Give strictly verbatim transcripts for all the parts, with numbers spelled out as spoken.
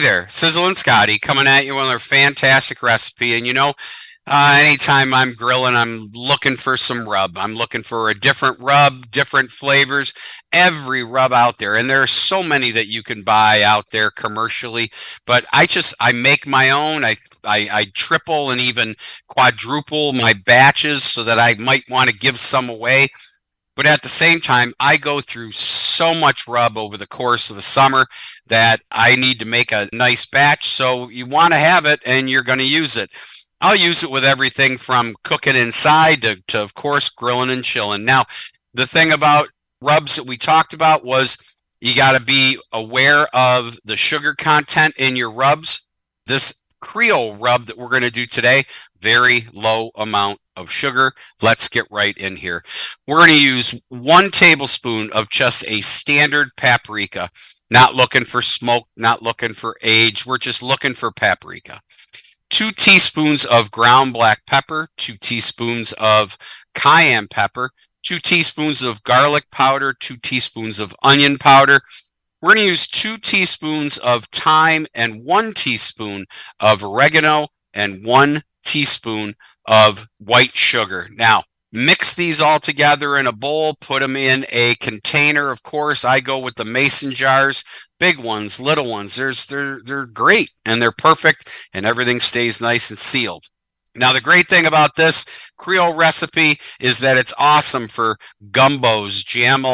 there, Sizzle and Scotty coming at you with another fantastic recipe. And you know, uh, anytime I'm grilling, I'm looking for some rub. I'm looking for a different rub, different flavors, every rub out there. And there are so many that you can buy out there commercially. But I just, I make my own. I, I, I triple and even quadruple my batches so that I might want to give some away. But at the same time, I go through so much rub over the course of the summer that I need to make a nice batch. So you want to have it and you're going to use it. I'll use it with everything from cooking inside to, to, of course, grilling and chilling. Now, the thing about rubs that we talked about was you got to be aware of the sugar content in your rubs. This Creole rub that we're going to do today, very low amount of sugar. Let's get right in here. We're going to use one tablespoon of just a standard paprika. Not looking for smoke, not looking for age. We're just looking for paprika. Two teaspoons of ground black pepper, two teaspoons of cayenne pepper, two teaspoons of garlic powder, two teaspoons of onion powder. We're going to use two teaspoons of thyme and one teaspoon of oregano and one teaspoon of white sugar. Now, mix these all together in a bowl, put them in a container. Of course, I go with the mason jars, big ones, little ones. There's, they're, they're great and they're perfect and everything stays nice and sealed. Now, the great thing about this Creole recipe is that it's awesome for gumbos,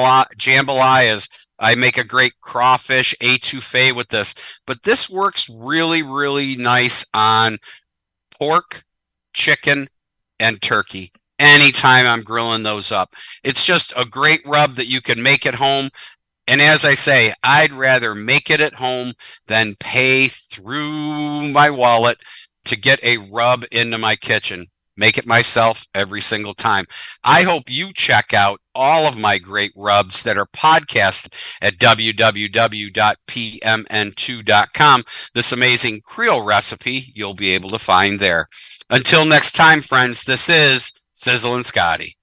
jambalayas. I make a great crawfish etouffee with this. But this works really, really nice on pork, chicken, and turkey. Anytime I'm grilling those up. It's just a great rub that you can make at home. And as I say, I'd rather make it at home than pay through my wallet to get a rub into my kitchen. Make it myself every single time. I hope you check out all of my great rubs that are podcast at w w w dot p m n two dot com. This amazing Creole recipe you'll be able to find there. Until next time, friends, this is Sizzle and Scotty.